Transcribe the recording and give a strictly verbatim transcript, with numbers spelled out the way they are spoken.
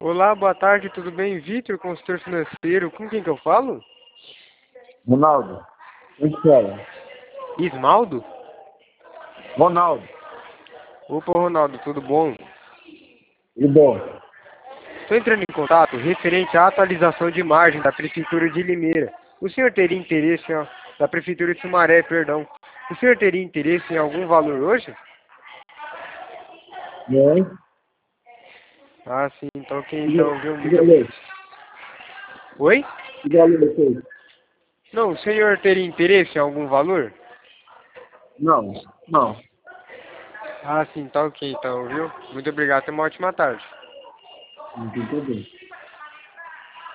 Olá, boa tarde, tudo bem? Vitor, consultor financeiro, com quem que eu falo? Ronaldo. Onde fala? Ismaldo? Ronaldo. Opa, Ronaldo, tudo bom? E bom? Estou entrando em contato referente à atualização de margem da Prefeitura de Limeira. O senhor teria interesse, ó, da Prefeitura de Sumaré, perdão. O senhor teria interesse em algum valor hoje? Não. Ah, sim, então ok, Que então, viu? que Muito... valor? Oi? Que valor foi? Não, o senhor teria interesse em algum valor? Não. Não. Ah, sim, tá ok, então, viu? Muito obrigado, tenha uma ótima tarde. Não tem problema.